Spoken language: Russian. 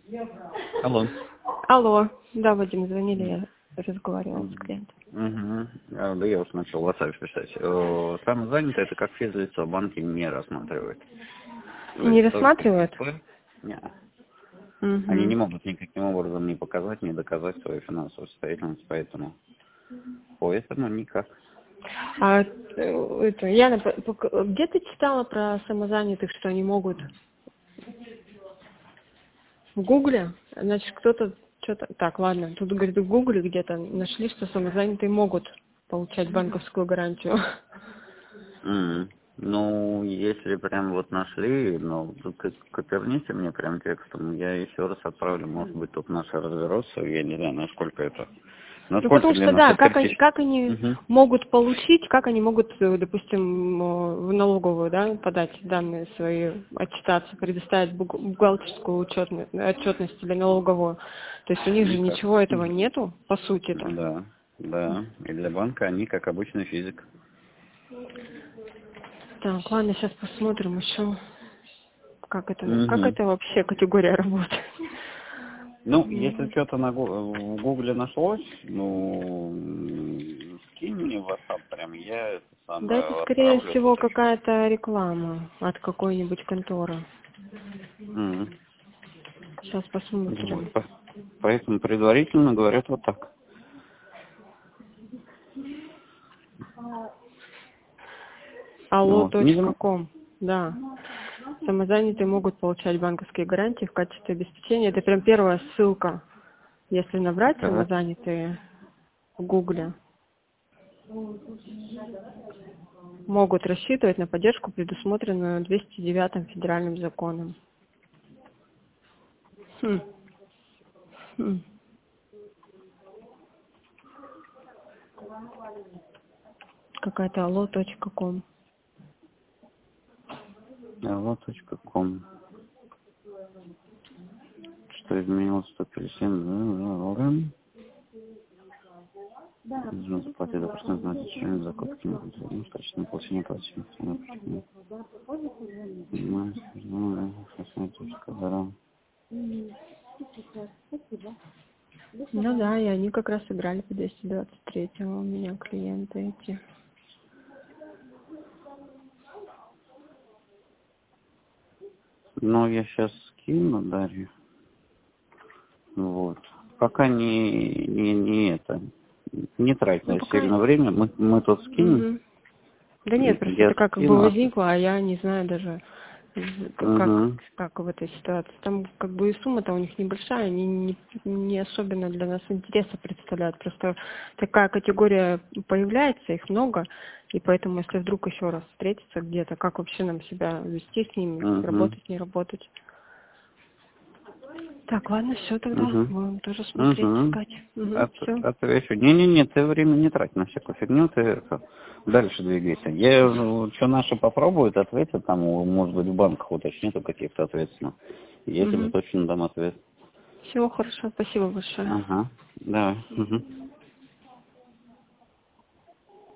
Алло. Алло. Да, Вадим, звонили, я разговаривала с клиентом. Да я уж начал в WhatsApp писать. Самозанятые это как физлицо, банки не рассматривают. Не рассматривают? Нет. Угу. Они не могут никаким образом не показать, не доказать свою финансовую состоятельность, поэтому никак. А это, Яна, где ты читала про самозанятых, что они могут? В Гугле? Значит, кто-то что-то... Так, ладно, тут, говорит, в Гугле где-то нашли, что самозанятые могут получать банковскую гарантию. Ну, если прям вот нашли, ну, коперните мне прям текстом, я еще раз отправлю, может быть, тут наши разберутся, я не знаю, насколько это... Ну, потому что, да, как они могут получить, как они могут, допустим, в налоговую, да, подать данные свои, отчитаться, предоставить бухгалтерскую отчетность или налоговую. То есть у них же ничего этого нету, по сути-то. Да, и для банка они как обычный физик. Так, ладно, сейчас посмотрим еще, как это вообще категория работает. Ну, если что-то в Гугле нашлось, ну, скинь мне в WhatsApp прям, я это самое Да это, скорее всего, какая-то реклама от какой-нибудь конторы. Сейчас посмотрим. Поэтому предварительно говорят вот так. Allo.com, да. Самозанятые могут получать банковские гарантии в качестве обеспечения. Это прям первая ссылка. Если набрать самозанятые в Гугле, могут рассчитывать на поддержку, предусмотренную 209 федеральным законом. Какая-то allo.com. Allo.com. Что изменилось 157, нужно заплатить за процент значения закупки, ну, в качестве получения платежных. Ну да, и они как раз играли по 223 у меня клиенты эти. Ну, я сейчас скину Дарью. Вот. Пока не трать на сильное время, мы тут скинем. Да нет, просто это как бы возникло, а я не знаю даже, как в этой ситуации. Там как бы и сумма-то у них небольшая, они не особенно для нас интереса представляют. Просто такая категория появляется, их много, и поэтому, если вдруг еще раз встретиться где-то, как вообще нам себя вести с ними, работать, не работать. Так, ладно, все тогда. Будем тоже смотреть, искать. Отвечу. Не, ты время не трать на всякую фигню, ты дальше двигайся. Что наши попробуют, ответят, там, может быть, в банках уточнят у каких-то ответственных. Я тебе точно дам ответ. Всего хорошо, спасибо большое. Давай.